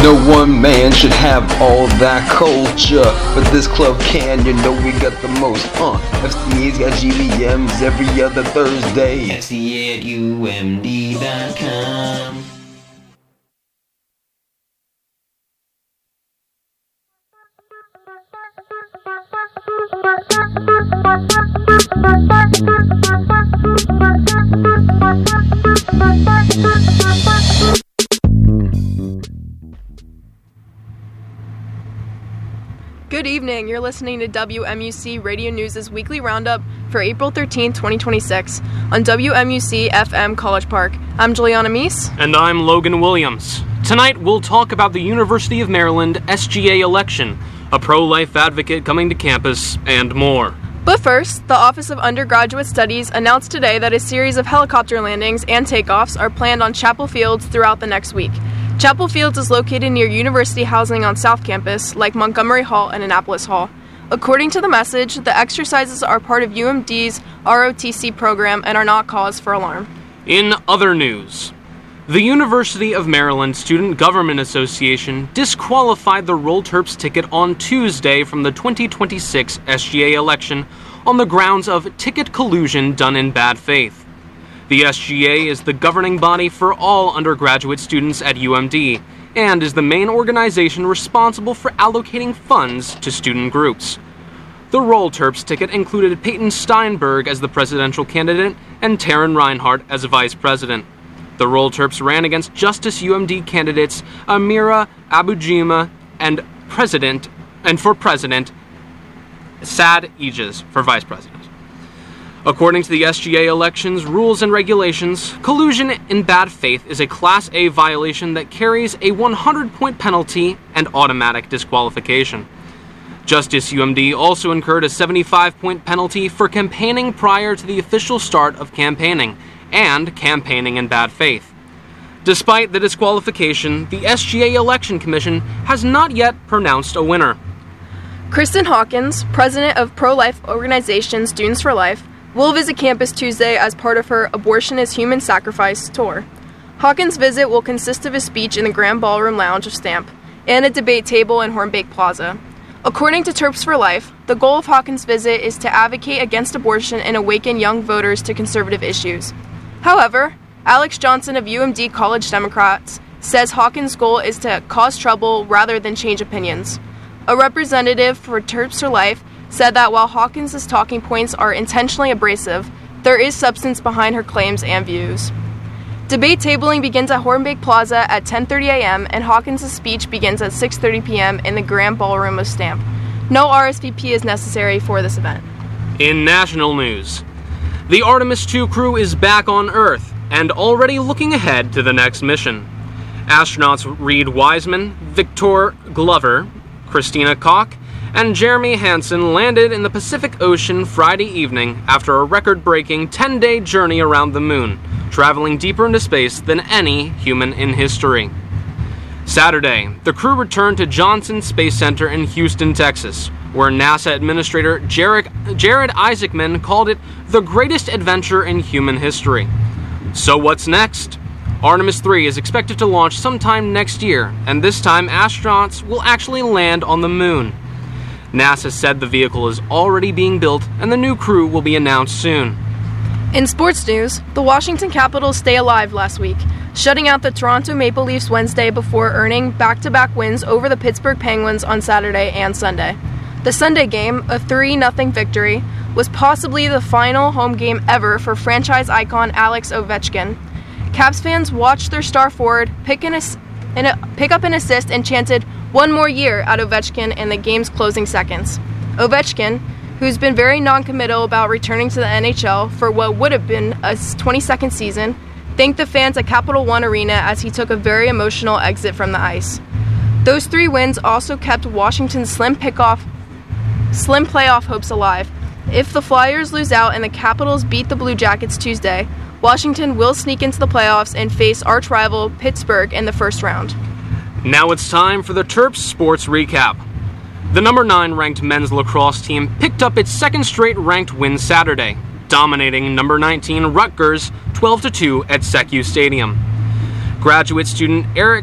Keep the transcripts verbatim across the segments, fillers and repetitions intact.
No one man should have all that culture, but this club can, you know we got the most. Uh, F C A's got G V Ms every other Thursday. F C A at U M D dot com. Good evening, you're listening to W M U C Radio News' weekly roundup for April thirteenth, twenty twenty-six on W M U C F M College Park. I'm Juliana Meese. And I'm Logan Williams. Tonight we'll talk about the University of Maryland S G A election, a pro-life advocate coming to campus, and more. But first, the Office of Undergraduate Studies announced today that a series of helicopter landings and takeoffs are planned on Chapel Fields throughout the next week. Chapel Fields is located near university housing on South Campus, like Montgomery Hall and Annapolis Hall. According to the message, the exercises are part of U M D's R O T C program and are not cause for alarm. In other news, the University of Maryland Student Government Association disqualified the Roll Terps ticket on Tuesday from the twenty twenty-six S G A election on the grounds of ticket collusion done in bad faith. The S G A is the governing body for all undergraduate students at U M D and is the main organization responsible for allocating funds to student groups. The Roll Terps ticket included Peyton Steinberg as the presidential candidate and Taryn Reinhardt as vice president. The Roll Terps ran against Justice U M D candidates Amira Abujima and president and for president Sad Aegis for vice president. According to the S G A elections rules and regulations, collusion in bad faith is a Class A violation that carries a one hundred point penalty and automatic disqualification. Justice U M D also incurred a seventy-five point penalty for campaigning prior to the official start of campaigning and campaigning in bad faith. Despite the disqualification, the S G A Election Commission has not yet pronounced a winner. Kristen Hawkins, president of pro-life organization Students for Life, will visit campus Tuesday as part of her Abortion is Human Sacrifice tour. Hawkins' visit will consist of a speech in the Grand Ballroom Lounge of Stamp and a debate table in Hornbeck Plaza. According to Terps for Life, the goal of Hawkins' visit is to advocate against abortion and awaken young voters to conservative issues. However, Alex Johnson of U M D College Democrats says Hawkins' goal is to cause trouble rather than change opinions. A representative for Terps for Life said that while Hawkins' talking points are intentionally abrasive, there is substance behind her claims and views. Debate tabling begins at Hornbeck Plaza at ten thirty a.m. and Hawkins' speech begins at six thirty p.m. in the Grand Ballroom of Stamp. No R S V P is necessary for this event. In national news, the Artemis two crew is back on Earth and already looking ahead to the next mission. Astronauts Reed Wiseman, Victor Glover, Christina Koch, and Jeremy Hansen landed in the Pacific Ocean Friday evening after a record-breaking ten-day journey around the moon, traveling deeper into space than any human in history. Saturday, the crew returned to Johnson Space Center in Houston, Texas, where NASA Administrator Jared, Jared Isaacman called it the greatest adventure in human history. So what's next? Artemis three is expected to launch sometime next year, and this time astronauts will actually land on the moon. NASA said the vehicle is already being built and the new crew will be announced soon. In sports news, the Washington Capitals stay alive last week, shutting out the Toronto Maple Leafs Wednesday before earning back-to-back wins over the Pittsburgh Penguins on Saturday and Sunday. The Sunday game, a three nothing victory, was possibly the final home game ever for franchise icon Alex Ovechkin. Caps fans watched their star forward pick, an ass- a, pick up an assist and chanted "one more year" at Ovechkin in the game's closing seconds. Ovechkin, who's been very non-committal about returning to the N H L for what would have been a twenty-second season, thanked the fans at Capital One Arena as he took a very emotional exit from the ice. Those three wins also kept Washington's slim pickoff, slim playoff hopes alive. If the Flyers lose out and the Capitals beat the Blue Jackets Tuesday, Washington will sneak into the playoffs and face arch-rival Pittsburgh in the first round. Now it's time for the Terps Sports Recap. The number nine ranked men's lacrosse team picked up its second straight ranked win Saturday, dominating number nineteen Rutgers twelve to two at Secu Stadium. Graduate student Eric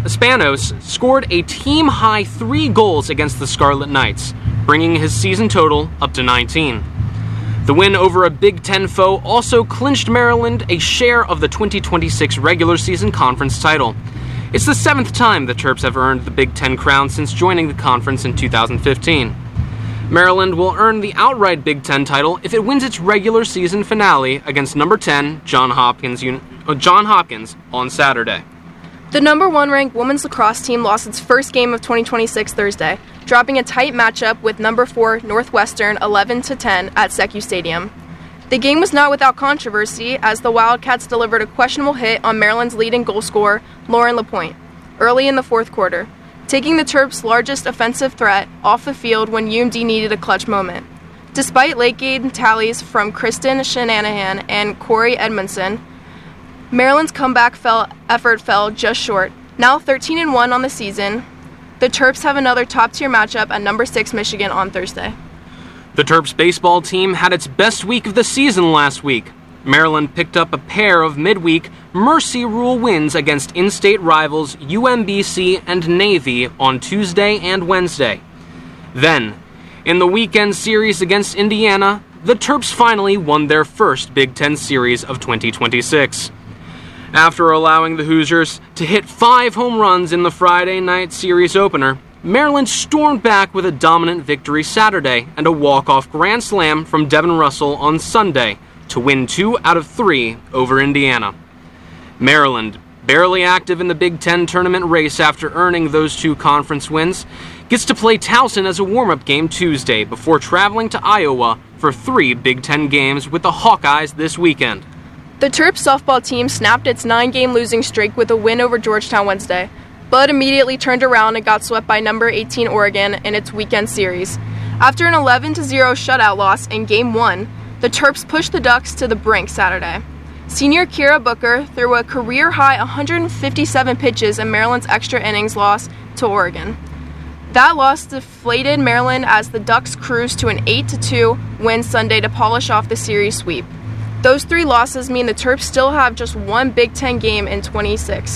Spanos scored a team-high three goals against the Scarlet Knights, bringing his season total up to nineteen. The win over a Big Ten foe also clinched Maryland a share of the twenty twenty-six regular season conference title. It's the seventh time the Terps have earned the Big Ten crown since joining the conference in two thousand fifteen. Maryland will earn the outright Big Ten title if it wins its regular season finale against number ten John Hopkins, uh, John Hopkins on Saturday. The number one ranked women's lacrosse team lost its first game of twenty twenty-six Thursday, dropping a tight matchup with number four Northwestern eleven to ten at Secu Stadium. The game was not without controversy as the Wildcats delivered a questionable hit on Maryland's leading goal scorer, Lauren LaPointe, early in the fourth quarter, taking the Terps' largest offensive threat off the field when U M D needed a clutch moment. Despite late-game tallies from Kristen Shanahan and Corey Edmondson, Maryland's comeback fell, effort fell just short. Now thirteen and one on the season, the Terps have another top-tier matchup at number six Michigan on Thursday. The Terps baseball team had its best week of the season last week. Maryland picked up a pair of midweek Mercy Rule wins against in-state rivals U M B C and Navy on Tuesday and Wednesday. Then, in the weekend series against Indiana, the Terps finally won their first Big Ten series of twenty twenty-six. After allowing the Hoosiers to hit five home runs in the Friday night series opener, Maryland stormed back with a dominant victory Saturday and a walk-off grand slam from Devin Russell on Sunday to win two out of three over Indiana. Maryland, barely active in the Big Ten tournament race after earning those two conference wins, gets to play Towson as a warm-up game Tuesday before traveling to Iowa for three Big Ten games with the Hawkeyes this weekend. The Terps softball team snapped its nine-game losing streak with a win over Georgetown Wednesday, but immediately turned around and got swept by number eighteen Oregon in its weekend series. After an eleven to zero shutout loss in Game one, the Terps pushed the Ducks to the brink Saturday. Senior Kira Booker threw a career-high one hundred fifty-seven pitches in Maryland's extra innings loss to Oregon. That loss deflated Maryland as the Ducks cruised to an eight to two win Sunday to polish off the series sweep. Those three losses mean the Terps still have just one Big Ten game in twenty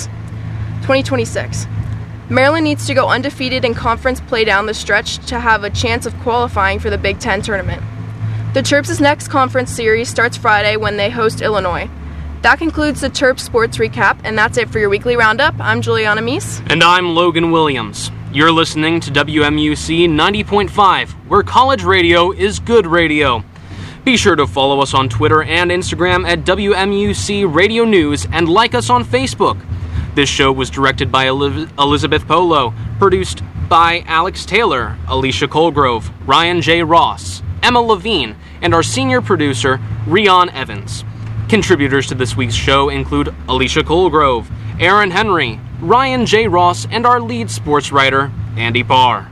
twenty-six. Maryland needs to go undefeated in conference play down the stretch to have a chance of qualifying for the Big Ten tournament. The Terps' next conference series starts Friday when they host Illinois. That concludes the Terps Sports Recap, and that's it for your weekly roundup. I'm Juliana Meese. And I'm Logan Williams. You're listening to W M U C ninety point five, where college radio is good radio. Be sure to follow us on Twitter and Instagram at W M U C Radio News and like us on Facebook. This show was directed by Elizabeth Polo, produced by Alex Taylor, Alicia Colgrove, Ryan J. Ross, Emma Levine, and our senior producer, Rion Evans. Contributors to this week's show include Alicia Colgrove, Aaron Henry, Ryan J. Ross, and our lead sports writer, Andy Parr.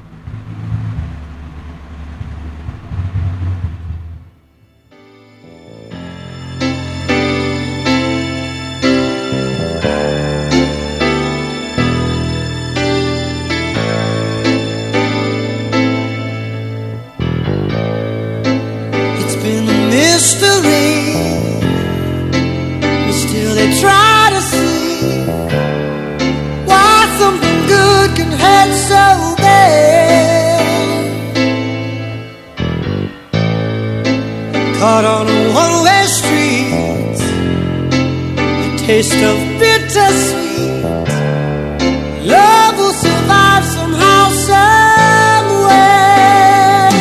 Caught on a one-way street, the taste of bittersweet. Love will survive somehow, some way.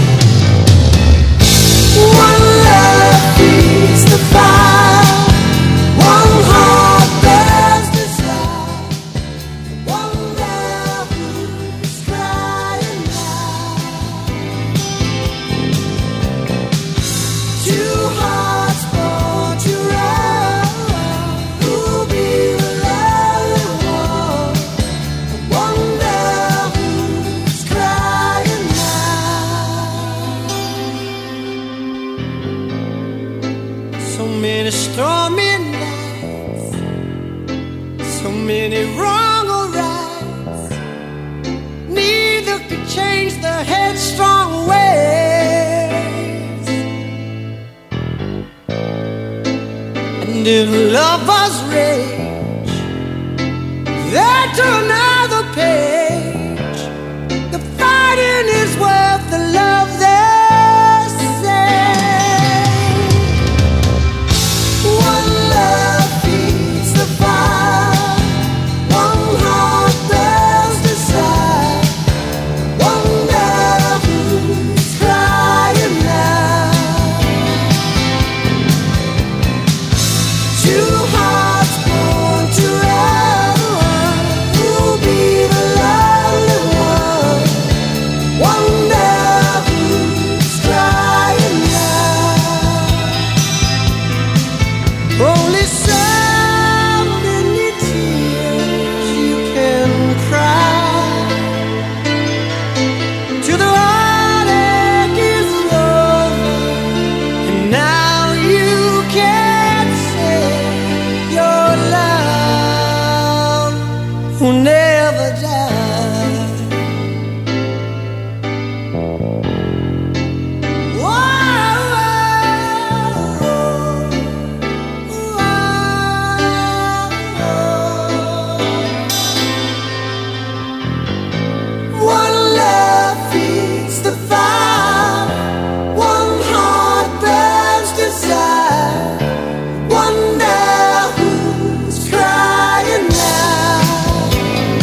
One love feeds the fire, one heart bears desire, one love who's crying out. Two hearts born to run, who'll be the lonely one? One love who's crying out. So many stormy nights, so many wrong or rights. Neither could change the headstrong ways. And if lovers rage, who never die. One love feeds the fire, one heart burns desire. Wonder who's crying now.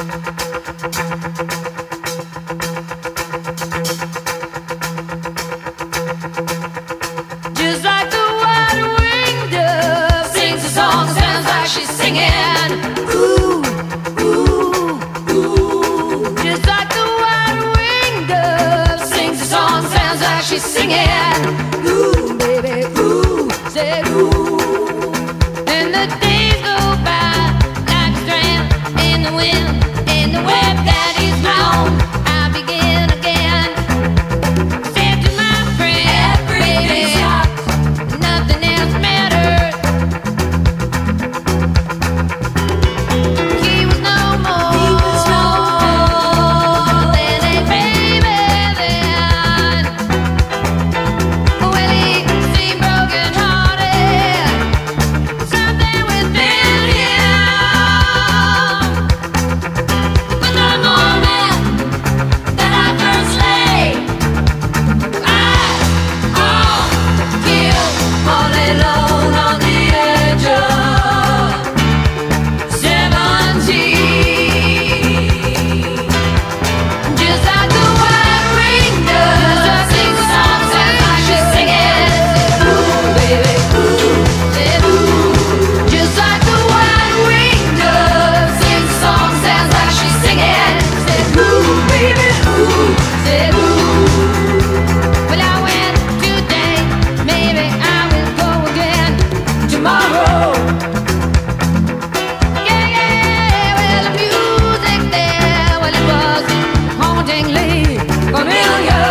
Just like the white-winged dove sings a song, sounds like she's singing. Ooh, ooh, ooh. Just like the white-winged dove sings a song, sounds like she's singing. Ooh, baby, ooh, say ooh. And the days go by like a strand in the wind, in the web that is blown. I begin again. Said to my friend, baby, nothing else matters. He was no more, he was no more than a baby then. Well, he seemed broken hearted, something within him. But the moment that I first lay eyes on him, all alone on the edge of seventeen, just like the white-winged dove sings a song, sounds like she's singing. Ooh, baby, ooh, said ooh. Just like the white-winged dove sings a song, sounds like she's singing. Said ooh, baby, ooh, said ooh. Well, I went today, maybe I will go again tomorrow. Yeah, yeah, well, the music there, well, it was hauntingly familiar.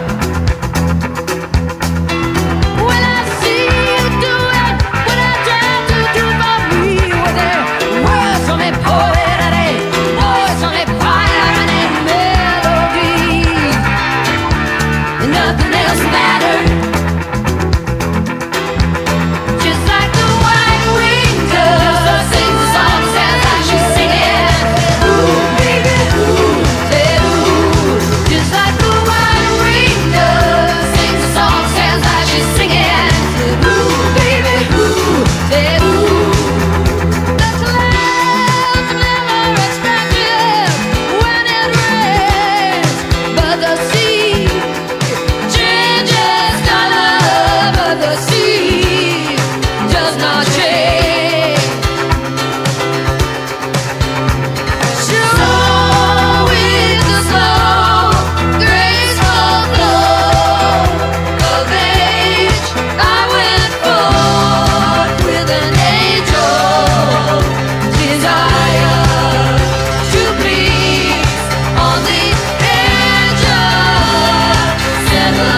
Well, I see you do it, what I try to do for me. Was there words from a poet and a voice on a fire and a melody, and nothing else mattered. Just like the white-winged dove sings a song, sounds like she's singing. Ooh, baby, ooh, said ooh. Just like the white-winged dove sings a song, sounds like she's singing. Ooh, baby, ooh, said ooh. The clouds never expected when it rains, but the sea changes color, but the sea does not change. So is the slow, graceful flow of age. I went forth with an angel desire to please on the edge of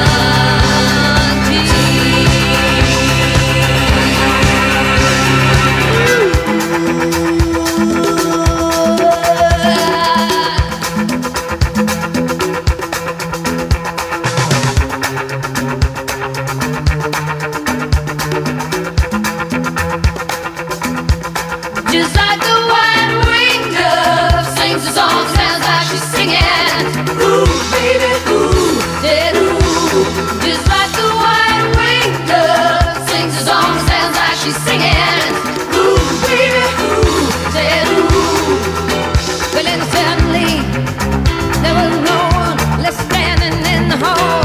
just like the white-winged dove sings a song, sounds like she's singing. Ooh, baby, ooh, said ooh. Just like the white-winged dove sings a song, sounds like she's singing. Ooh, baby, ooh, said ooh. Well, then suddenly there was no one left standing in the hall.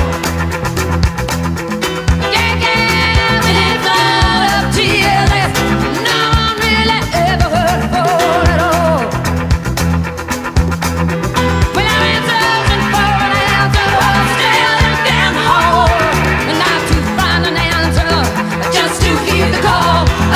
Yeah, yeah, and it flowed up tears that no one really ever heard before at all. Well, I went searching for an answer, I was still down the hall, and not to find an answer, just to hear the call.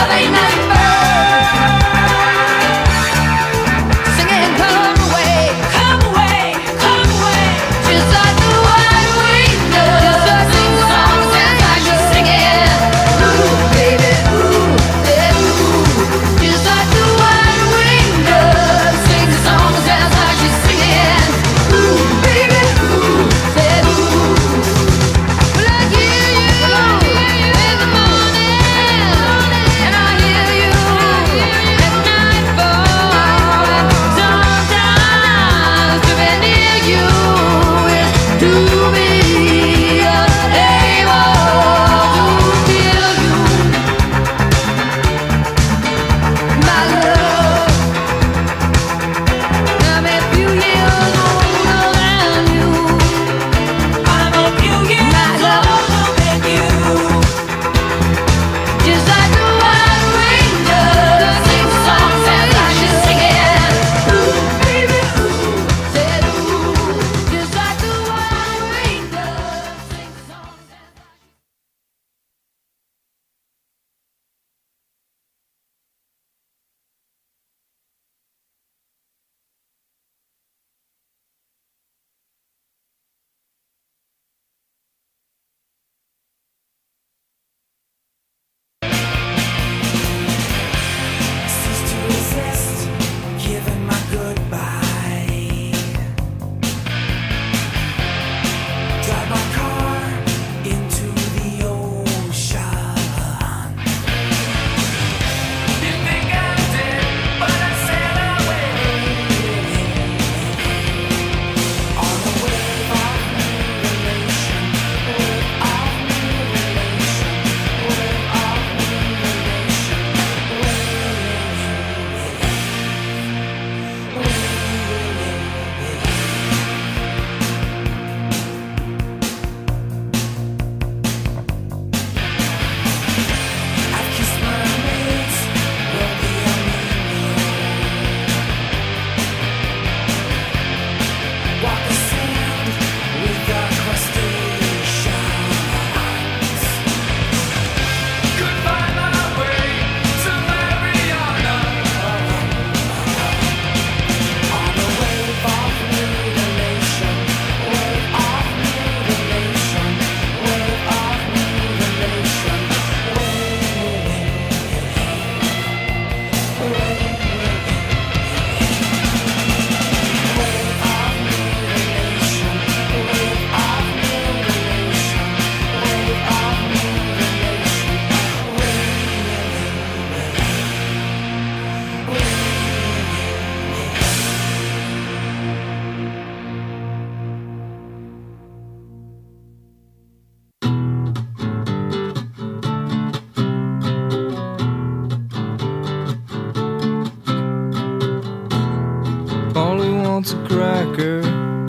wants a cracker.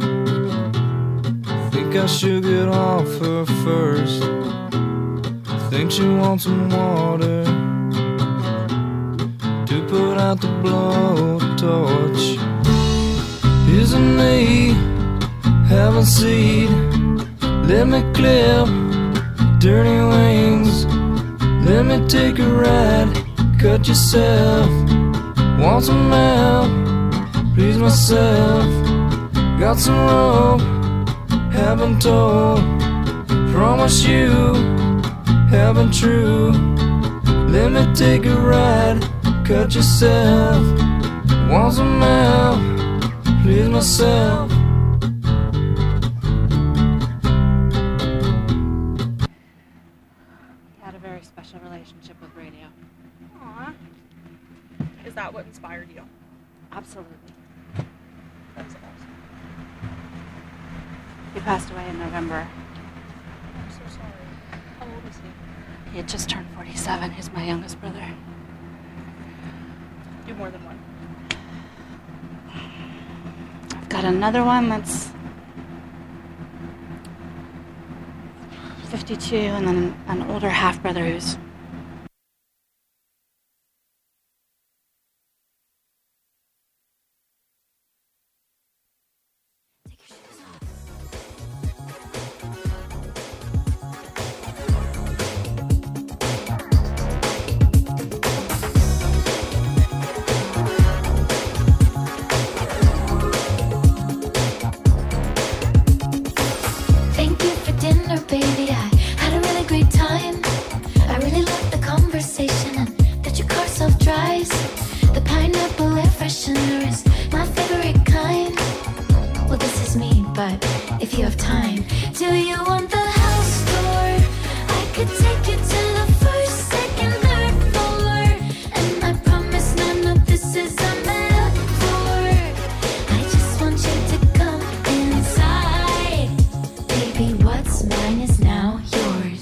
Think I should get off her first. Think she wants some water to put out the blowtorch. Here's a knee, have a seat. Let me clip dirty wings. Let me take a ride, cut yourself. Want some help, please myself. Got some rope, haven't told. Promise you, haven't true. Let me take a ride, cut yourself. Want some help, please myself. Had a very special relationship with radio. Aww. Is that what inspired you? Absolutely. That's awesome. He passed away in November. I'm so sorry. How old is he? He had just turned forty-seven. He's my youngest brother. Do more than one. I've got another one that's fifty-two, and then an older half-brother who's Thank you for dinner, baby. I had a really great time. I really loved the conversation and that your car self-drives. The pineapple air freshener is my favorite kind. Well, this is me, but if you have time, do you want the house tour? I could take you to the first, second, third floor. And I promise none of this is a metaphor. I just want you to come inside. Baby, what's mine is now yours.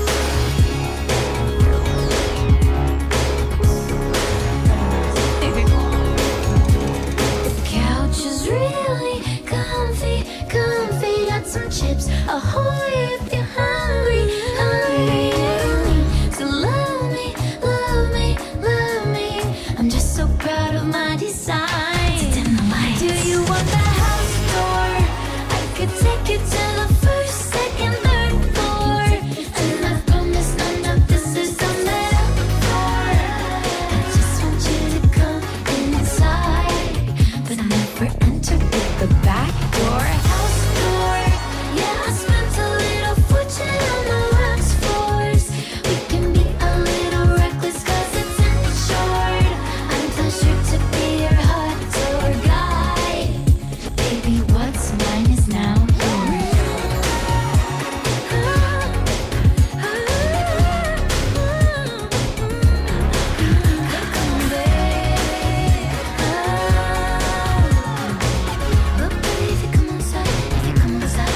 The couch is really comfy, comfy. Got some chips, ahoy if you're hungry, hungry. So love me, love me, love me. I'm just so proud of my design. Do you want the house tour? I could take you to the first, second, third floor. And I promise none of this is a metaphor. I just want you to come inside, but never enter with the back door. House tour, yeah, I spent a little fortune on the wax floors. We can be a little reckless 'cause it's insured. I'm pleasured to be your hot tour guide. Baby, what's mine is now yours. But baby, if you come inside, if you come inside,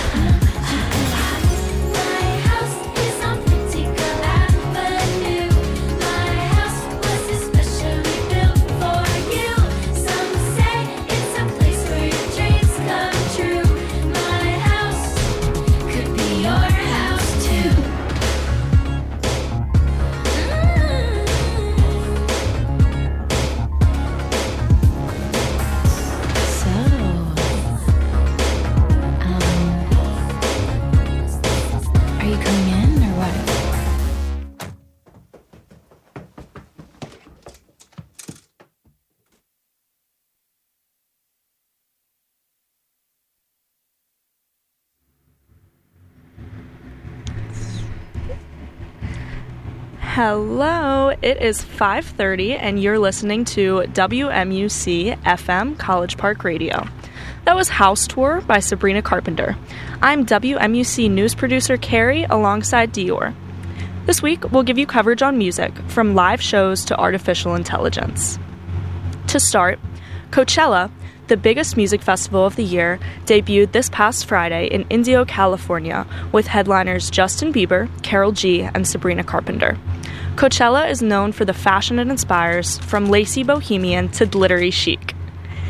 my house is on Printico Avenue. My house was especially built for you. Some say it's a place where your dreams come true. My house could be your house too. So, um, are you coming in or what? Hello, it is five thirty and you're listening to W M U C F M College Park Radio. That was House Tour by Sabrina Carpenter. I'm W M U C news producer Carrie alongside Dior. This week, we'll give you coverage on music, from live shows to artificial intelligence. To start, Coachella, the biggest music festival of the year, debuted this past Friday in Indio, California, with headliners Justin Bieber, Karol G, and Sabrina Carpenter. Coachella is known for the fashion it inspires, from lacy bohemian to glittery chic.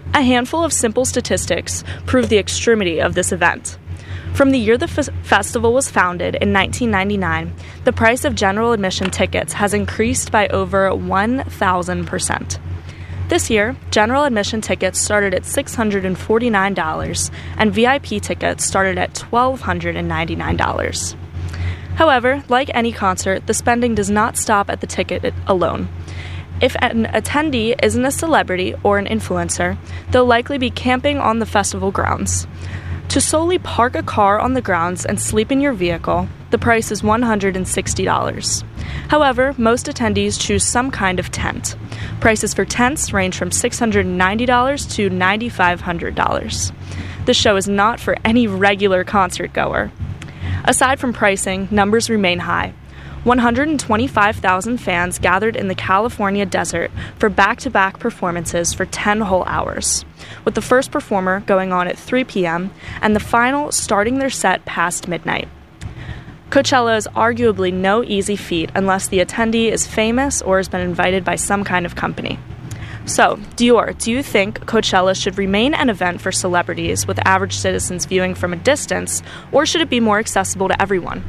A handful of simple statistics prove the extremity of this event. From the year the f- festival was founded in nineteen ninety-nine, the price of general admission tickets has increased by over one thousand percent. This year, general admission tickets started at six hundred forty-nine dollars and V I P tickets started at one thousand two hundred ninety-nine dollars. However, like any concert, the spending does not stop at the ticket alone. If an attendee isn't a celebrity or an influencer, they'll likely be camping on the festival grounds. To solely park a car on the grounds and sleep in your vehicle, the price is one hundred sixty dollars. However, most attendees choose some kind of tent. Prices for tents range from six hundred ninety dollars to nine thousand five hundred dollars. The show is not for any regular concert goer. Aside from pricing, numbers remain high. one hundred twenty-five thousand fans gathered in the California desert for back-to-back performances for ten whole hours, with the first performer going on at three p.m. and the final starting their set past midnight. Coachella is arguably no easy feat unless the attendee is famous or has been invited by some kind of company. So, Dior, do you think Coachella should remain an event for celebrities with average citizens viewing from a distance, or should it be more accessible to everyone?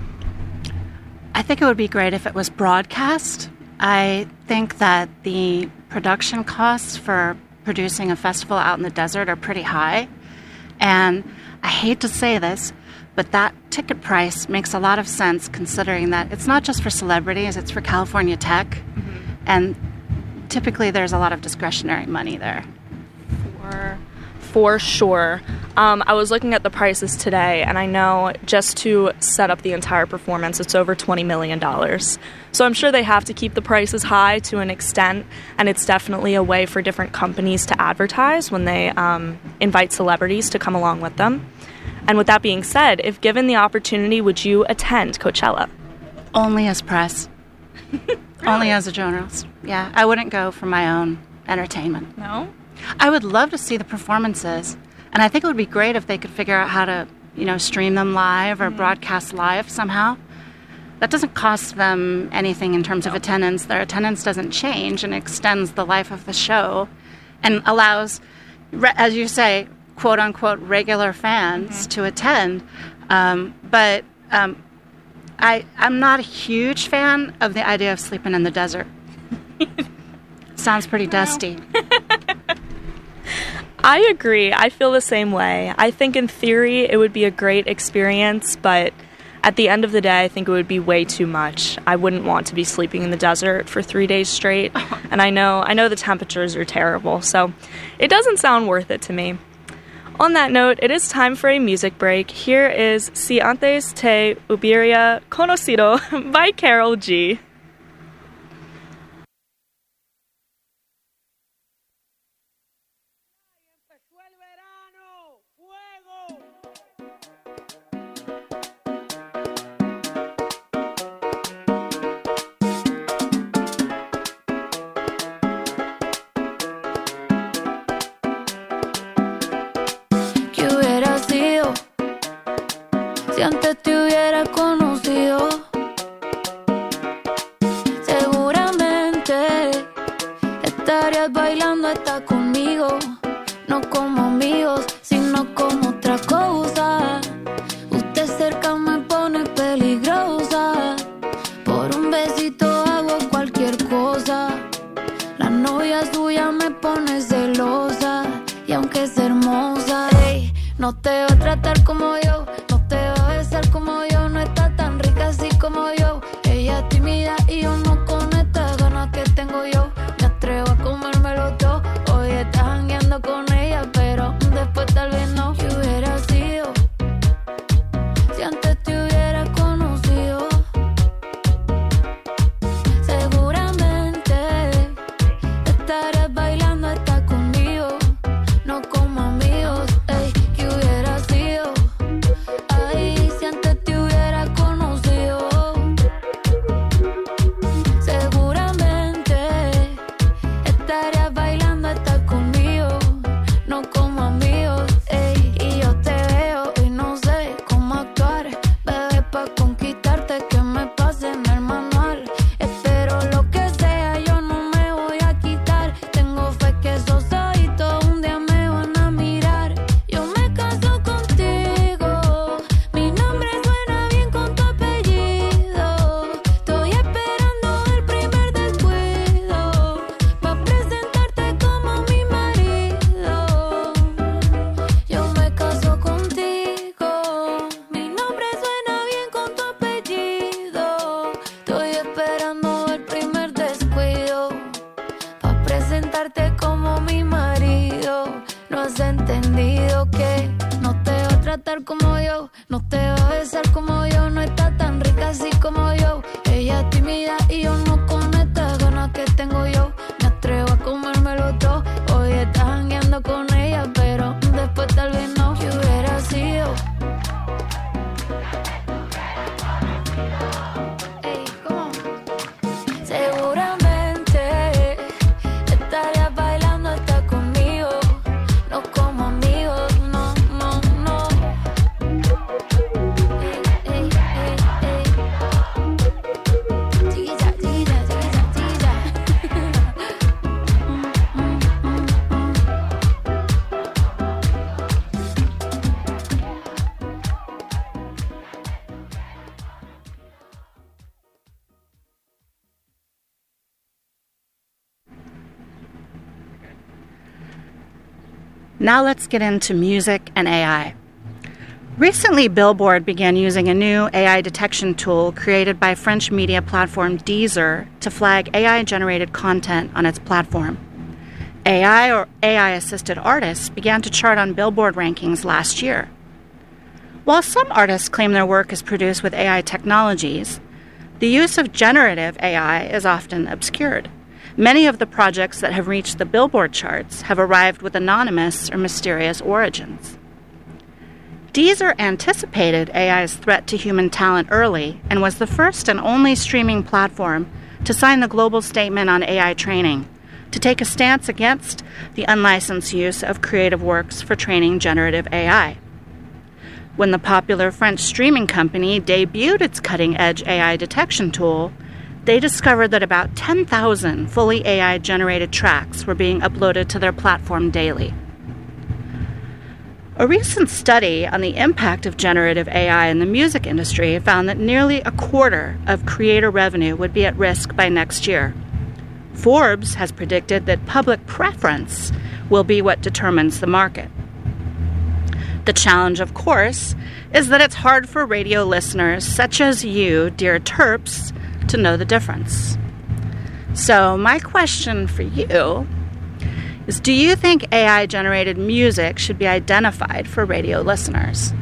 I think it would be great if it was broadcast. I think that the production costs for producing a festival out in the desert are pretty high. And I hate to say this, but that ticket price makes a lot of sense considering that it's not just for celebrities, it's for California Tech. Mm-hmm. And typically there's a lot of discretionary money there. For, for sure. Um, I was looking at the prices today, and I know just to set up the entire performance, it's over twenty million dollars. So I'm sure they have to keep the prices high to an extent, and it's definitely a way for different companies to advertise when they um, invite celebrities to come along with them. And with that being said, if given the opportunity, would you attend Coachella? Only as press. Really? Only as a journalist. Yeah, I wouldn't go for my own entertainment. No? I would love to see the performances. And I think it would be great if they could figure out how to, you know, stream them live or mm-hmm. broadcast live somehow. That doesn't cost them anything in terms no. of attendance. Their attendance doesn't change and extends the life of the show and allows, as you say, quote-unquote regular fans mm-hmm. to attend. Um, but um, I, I'm not a huge fan of the idea of sleeping in the desert. Sounds pretty dusty. I agree. I feel the same way. I think in theory it would be a great experience, but at the end of the day, I think it would be way too much. I wouldn't want to be sleeping in the desert for three days straight, and I know I know the temperatures are terrible, so it doesn't sound worth it to me. On that note, it is time for a music break. Here is Si Antes Te Hubiera Conocido by Karol G. Si antes te hubiera conocido, seguramente estarías bailando hasta conmigo. No como amigos, sino como otra cosa. Usted cerca me pone peligrosa. Por un besito hago cualquier cosa. La novia suya me pone celosa. Y aunque es hermosa, hey, no te va a tratar como yo. Como yo, no está tan rica así como yo. Ella es tímida y yo no con estas ganas que tengo yo. Me atrevo a comérmelo todo. Hoy estás jangueando con ella, pero después tal vez no. ¿Qué hubiera sido si antes te hubiera conocido? Seguramente estarías bailando hasta conmigo. No como amigos, ey, ¿qué hubiera sido? Ay, si antes te hubiera conocido, seguramente Now let's get into music and A I. Recently, Billboard began using a new A I detection tool created by French media platform Deezer to flag A I-generated content on its platform. A I or A I-assisted artists began to chart on Billboard rankings last year. While some artists claim their work is produced with A I technologies, the use of generative A I is often obscured. Many of the projects that have reached the Billboard charts have arrived with anonymous or mysterious origins. Deezer anticipated A I's threat to human talent early and was the first and only streaming platform to sign the global statement on A I training, to take a stance against the unlicensed use of creative works for training generative A I. When the popular French streaming company debuted its cutting-edge A I detection tool, they discovered that about ten thousand fully A I-generated tracks were being uploaded to their platform daily. A recent study on the impact of generative A I in the music industry found that nearly a quarter of creator revenue would be at risk by next year. Forbes has predicted that public preference will be what determines the market. The challenge, of course, is that it's hard for radio listeners such as you, dear Terps, to know the difference. So my question for you is, do you think A I-generated music should be identified for radio listeners?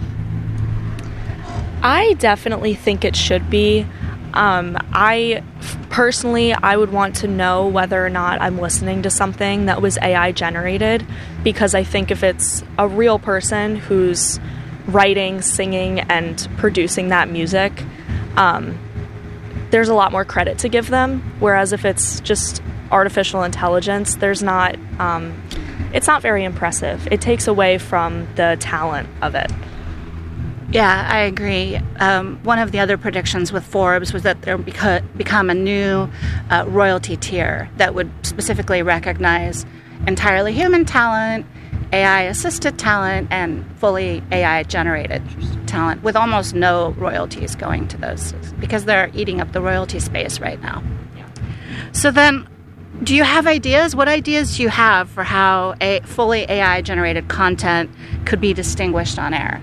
I definitely think it should be. Um, I personally, I would want to know whether or not I'm listening to something that was A I-generated, because I think if it's a real person who's writing, singing, and producing that music, um, there's a lot more credit to give them, whereas if it's just artificial intelligence, there's not, um, it's not very impressive. It takes away from the talent of it. Yeah, I agree. Um, one of the other predictions with Forbes was that there would beco- become a new uh, royalty tier that would specifically recognize entirely human talent, A I-assisted talent, and fully A I-generated talent, with almost no royalties going to those, because they're eating up the royalty space right now. Yeah. So then, do you have ideas? What ideas do you have for how a fully A I-generated content could be distinguished on air?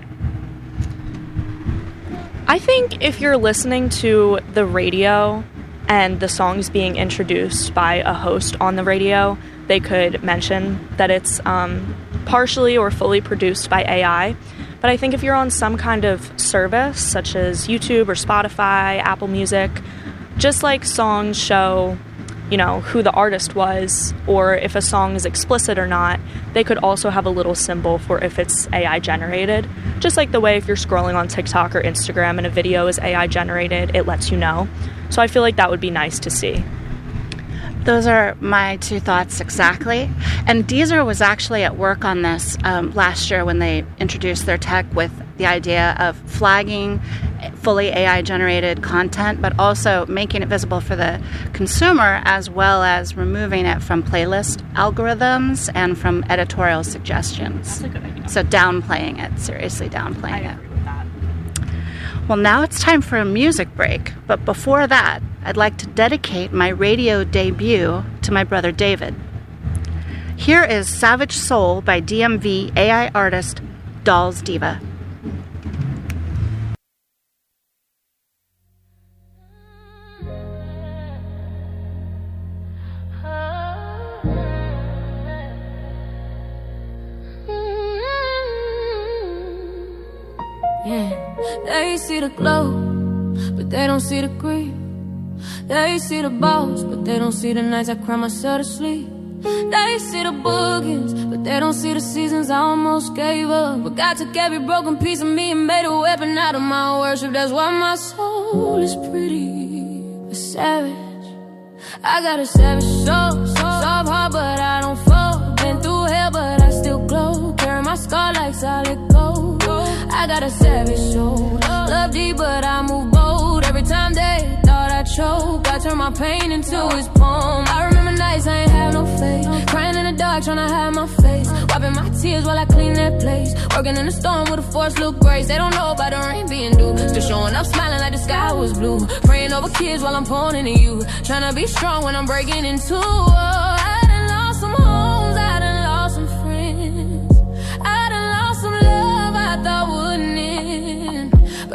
I think if you're listening to the radio and the song's being introduced by a host on the radio, they could mention that it's um, partially or fully produced by A I. But I think if you're on some kind of service, such as YouTube or Spotify, Apple Music, just like songs show, you know, who the artist was, or if a song is explicit or not, they could also have a little symbol for if it's A I generated. Just like the way if you're scrolling on TikTok or Instagram and a video is A I generated, it lets you know. So I feel like that would be nice to see. Those are my two thoughts exactly. And Deezer was actually at work on this um, last year when they introduced their tech with the idea of flagging fully A I-generated content, but also making it visible for the consumer, as well as removing it from playlist algorithms and from editorial suggestions. That's a good idea. So downplaying it, seriously downplaying I it. agree with that. Well, now it's time for a music break, but before that, I'd like to dedicate my radio debut to my brother David. Here is Savage Soul by D M V A I artist Dolls Diva. Yeah, they see the glow, but they don't see the greed. They see the balls, but they don't see the nights I cry myself to sleep. They see the boogans, but they don't see the seasons I almost gave up. But God took every broken piece of me and made a weapon out of my worship. That's why my soul is pretty, a savage. I got a savage soul, soft heart, but I don't fall. Been through hell, but I still glow. Carry my scar like solid gold. I got a savage soul, love deep, but I move bold. Every time they thought I choke, I turn my pain into his poem. I remember nights I ain't have no faith, crying in the dark, trying to hide my face, wiping my tears while I clean that place, working in the storm with a force look grace. They don't know about the rain being due, still showing up smiling like the sky was blue, praying over kids while I'm pouring into you, trying to be strong when I'm breaking in two. Oh, I done lost some homes, I done lost some friends.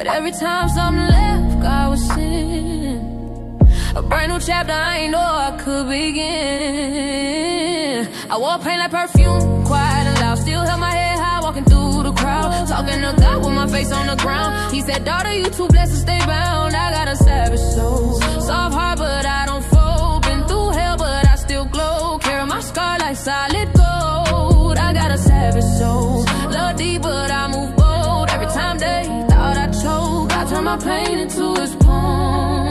every time something left, God was sin. A brand new chapter, I ain't know I could begin. I wore pain like perfume, quiet and loud. Still held my head high, walking through the crowd. Talking to God with my face on the ground. He said, daughter, you too blessed to stay bound. I got a savage soul, soft heart, but I don't fold. Been through hell, but I still glow. Carry my scar like solid gold. I got a savage soul, love deep, but I move bold. Every time they thought I choke, I turn my pain into his poem.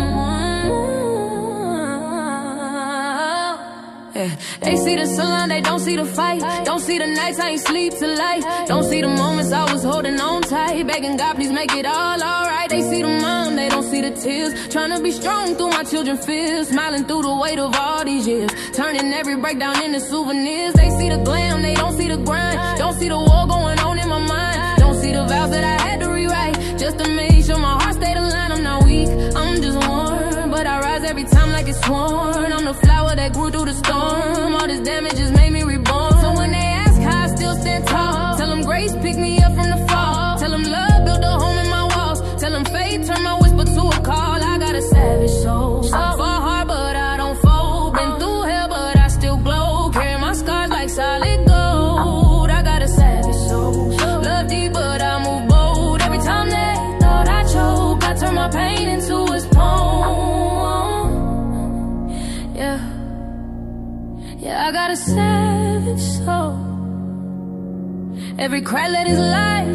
Yeah. They see the sunlight, they don't see the fight. Don't see the nights I ain't sleep till light. Don't see the moments I was holding on tight, begging God please make it all alright. They see the mom, they don't see the tears. Trying to be strong through my children's fears. Smiling through the weight of all these years. Turning every breakdown into souvenirs. They see the glam, they don't see the grind. Don't see the war going on in my mind. Don't see the vows that I had to rewrite. Just to make sure my heart stayed aligned. I'm not weak, I'm just worn, but I rise every time like it's sworn. I'm the flower that grew through the storm. All this damage just made me reborn. So when they ask how I still stand tall, tell them grace picked me up from the fall. Tell them love built a home in my walls. Tell them faith turned my whisper to a call. I got a savage soul, far hard but I don't fold. Been through hell but I still glow. Carry my scars like solid gold. I got a savage soul, love deep but I move bold. Every time they thought I choke, I turn my pain into his poem. Yeah. Yeah, I got a savage soul. Every cry let his light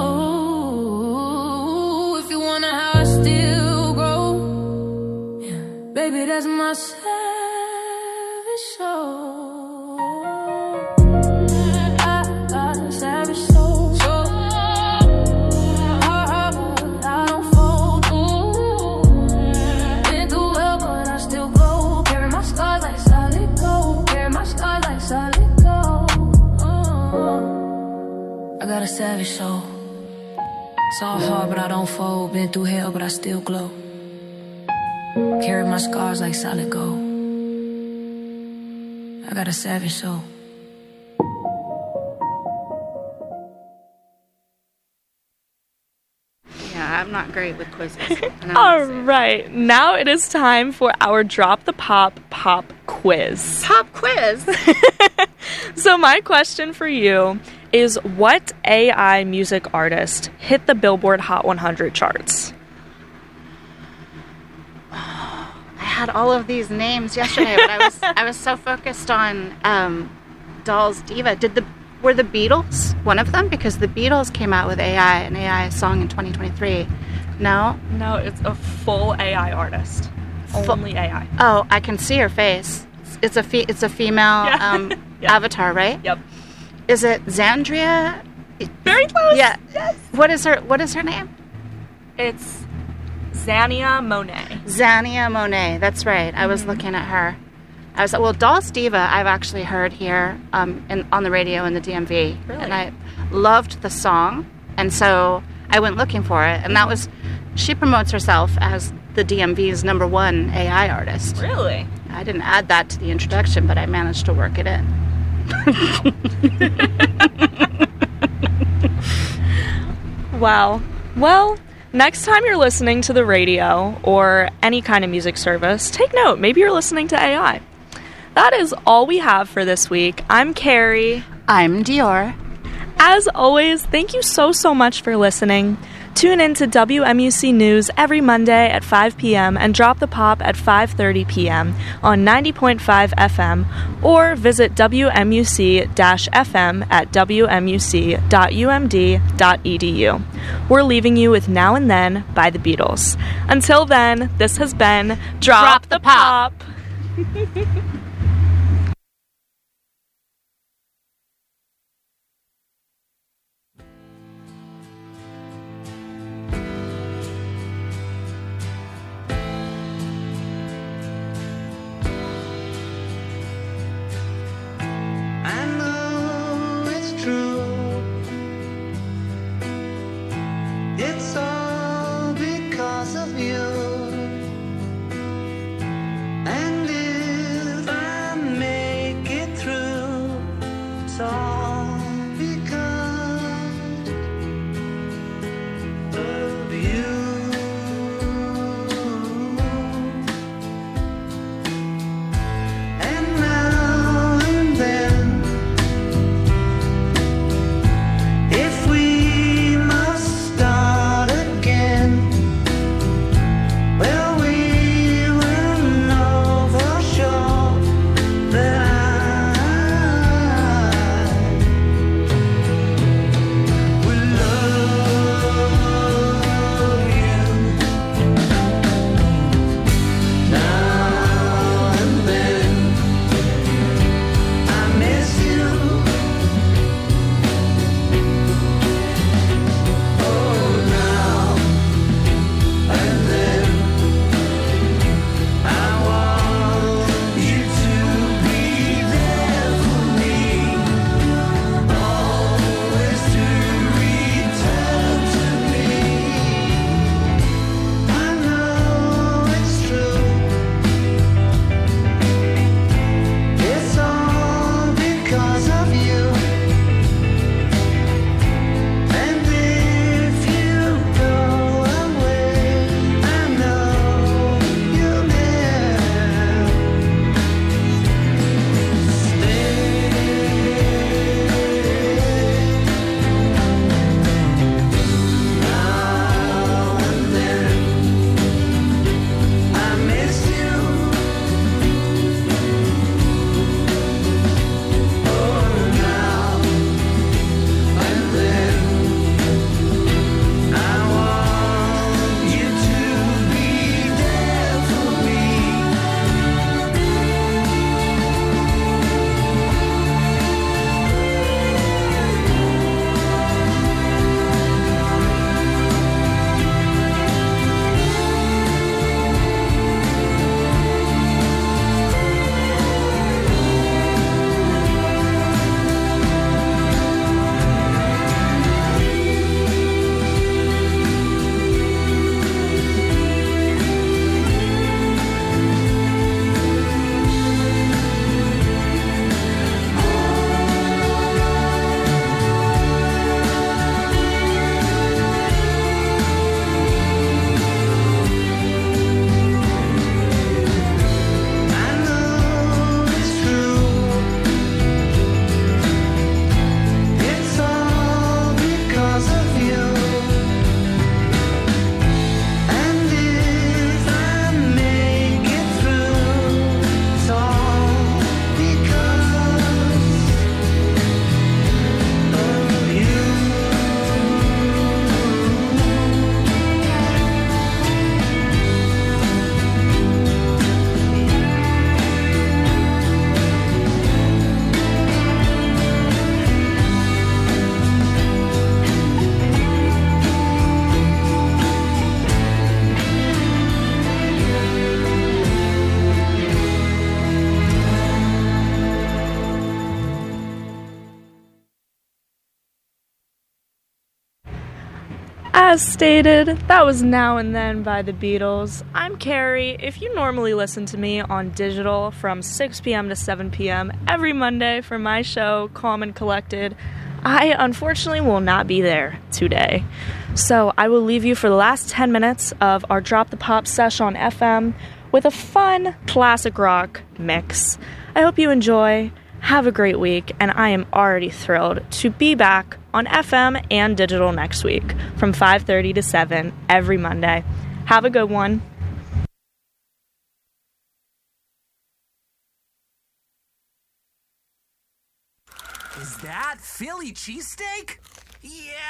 show. If you wonder how I still grow, yeah, baby, that's my savage soul. I got a savage soul. Hard, hard, but I don't fold. Been through hell, but I still glow. Carry my scars like solid gold. My scar like solid gold. Oh. I got a savage soul. It's all hard, but I don't fold. Been through hell, but I still glow. Carry my scars like solid gold. I got a savage soul. Yeah, I'm not great with quizzes. All right, now it is time for our Drop the Pop Pop Quiz. Pop quiz? So my question for you is, what A I music artist hit the Billboard Hot one hundred charts? I had all of these names yesterday, but I was I was so focused on um, Dolls Diva. Did the were the Beatles one of them? Because the Beatles came out with A I, an A I song in twenty twenty-three. No? No, it's a full A I artist. Full, Only A I. Oh, I can see her face. It's a fe- it's a female Yeah. um, Yeah. avatar, right? Yep. Is it Xandria? Very close. Yeah. Yes. What is her What is her name? It's Zania Monet. Zania Monet. That's right. I was Mm-hmm. looking at her. I was well, Dolls Diva. I've actually heard here um, in, on the radio in the D M V, Really? and I loved the song, and so I went looking for it. And that was, she promotes herself as the D M V's number one A I artist. Really? I didn't add that to the introduction, but I managed to work it in. Wow. Well, next time you're listening to the radio or any kind of music service, take note. Maybe you're listening to A I. That is all we have for this week. I'm Carrie. I'm Dior. As always, thank you so, so much for listening. Tune in to W M U C News every Monday at five p.m. and Drop the Pop at five thirty p.m. on ninety point five F M, or visit W M U C F M at w m u c dot u m d dot e d u. We're leaving you with Now and Then by the Beatles. Until then, this has been Drop, Drop the Pop. pop. I know it's true. It's all because of you. And if I As stated, that was Now and Then by the Beatles. I'm Carrie. If you normally listen to me on digital from six p.m. to seven p.m. every Monday for my show, Calm and Collected, I unfortunately will not be there today. So I will leave you for the last ten minutes of our Drop the Pop sesh on F M with a fun classic rock mix. I hope you enjoy. Have a great week, and I am already thrilled to be back on F M and digital next week from five thirty to seven every Monday. Have a good one. Is that Philly cheesesteak? Yeah.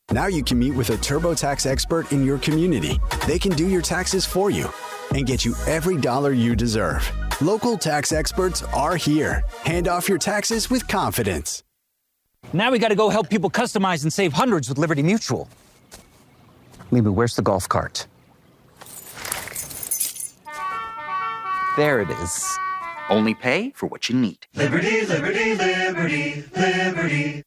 Now you can meet with a TurboTax expert in your community. They can do your taxes for you and get you every dollar you deserve. Local tax experts are here. Hand off your taxes with confidence. Now we got to go help people customize and save hundreds with Liberty Mutual. Maybe where's the golf cart? There it is. Only pay for what you need. Liberty, liberty, liberty, liberty.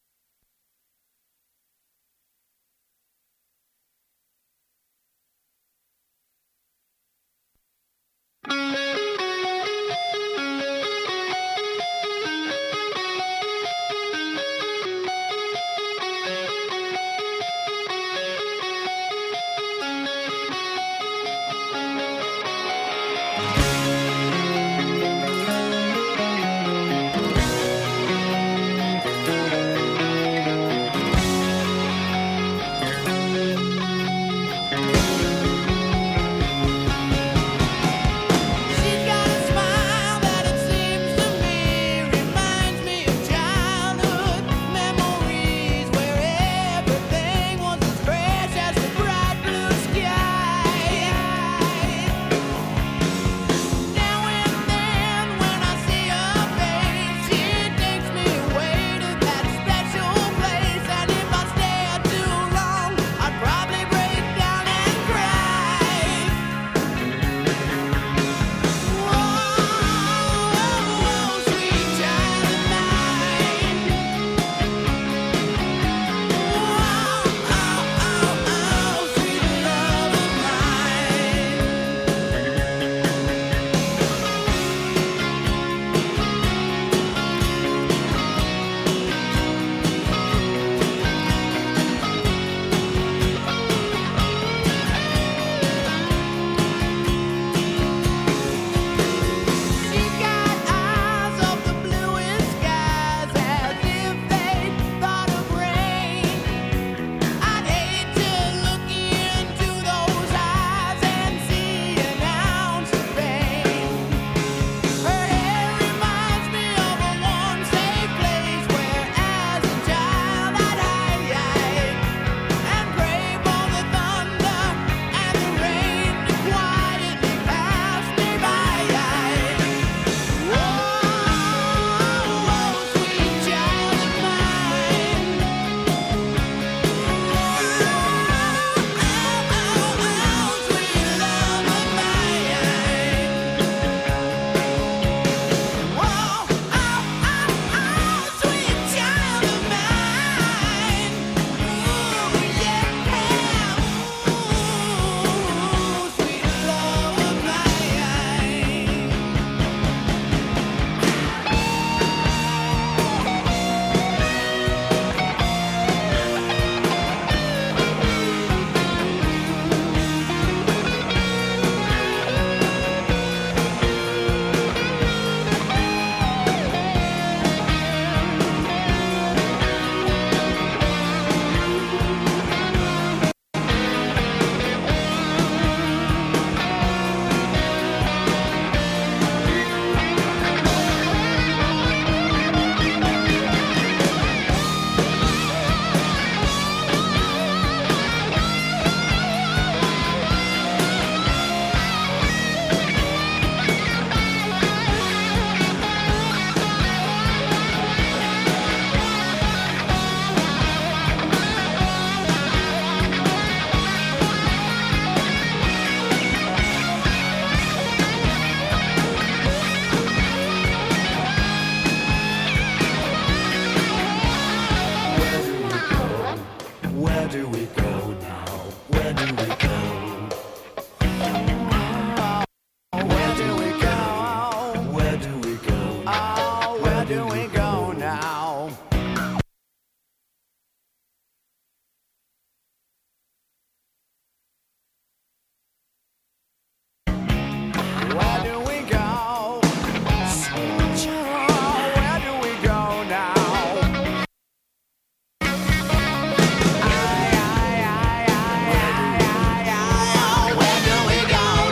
Where do we go now? Where do we go?